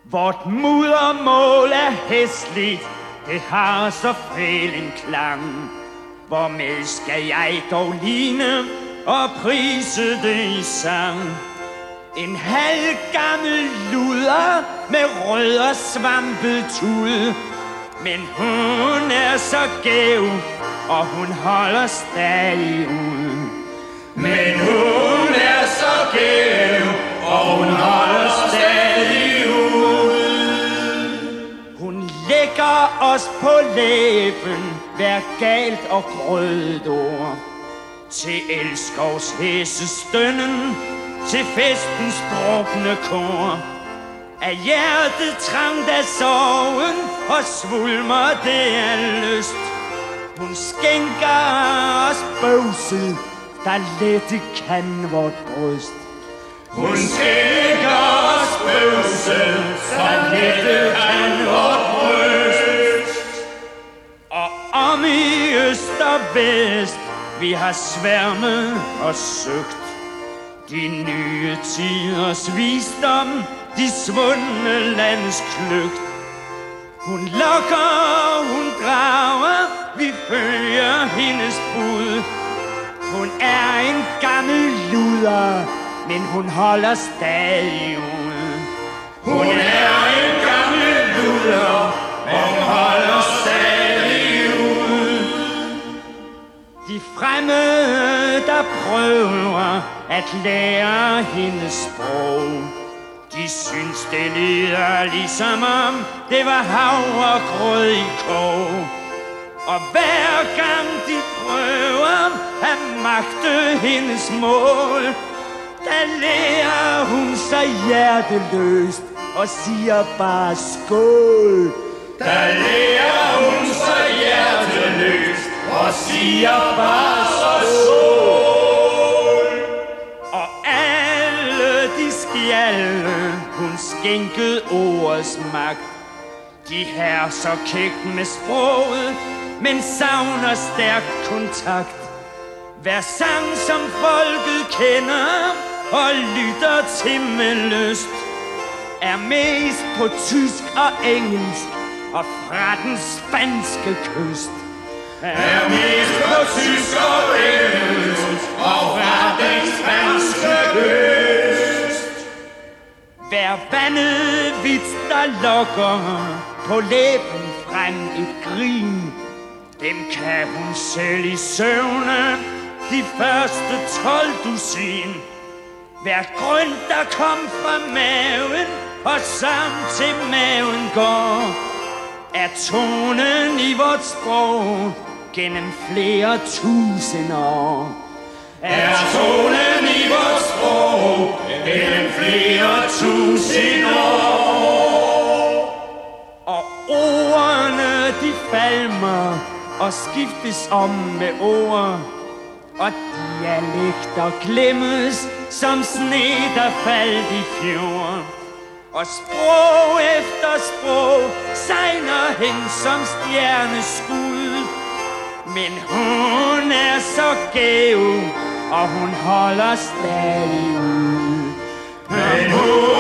Vort modermål er hæsligt, det har så fæl en klang. Hvormed skal jeg dog ligne og prise det i sang? En halvgammel luder med rød og svampet tud. Men hun er så gæv, og hun holder stadig ud. Men hun er så gæv, og hun holder stadig ud. Hun lægger os på læben hver galt og grødet ord. Til elskovs hæsestønnen, til festens brugne kor. Af hjertet trangt af sorgen, og svulmer det af lyst. Hun skænker os bøvset, der lette kan vort bryst. Hun skænker os bøvset, der lette kan vort bryst. Og om i øst og vest, vi har sværmet og søgt. De nye tiders visdom, de svundne lands kløgt. Hun lokker, hun drager, vi følger hendes bud. Hun er en gammel luder, men hun holder stadig ud. Hun er en gammel luder, men hun holder stadig ud. De fremmede, der prøver at lære hendes sprog, de synes det lyder ligesom om det var havregrød i kog. Og hver gang de prøver at magte hendes mål, der lærer hun sig hjerteløst og siger bare skål. Der lærer hun sig hjerteløst og siger bare skål. Og alle de skjalde, hun skænkede ordets magt, de herser kægt med sproget, men savner stærk kontakt. Hver sang, som folket kender og lytter til med lyst, er mest på tysk og engelsk og fra den spanske kyst. Er mest på tysk og engelsk og fra den spanske kyst. Hver vandet vits, der lokker på læben frem et grin, dem kan hun selv i søvne de første 12 dusin. Hver grøn, der kom fra maven og sammen til maven går, er tonen i vort sprog gennem flere tusind år. Er tonen i vort sprog gennem flere tusind år. Og ordene de falmer og skiftes om med ord, og dialekter glemmes som sne, der faldt i fjord. Og sprog efter sprog sejner hen som stjerneskud. Men hun er så gæv, og hun holder stadig ud. Men hun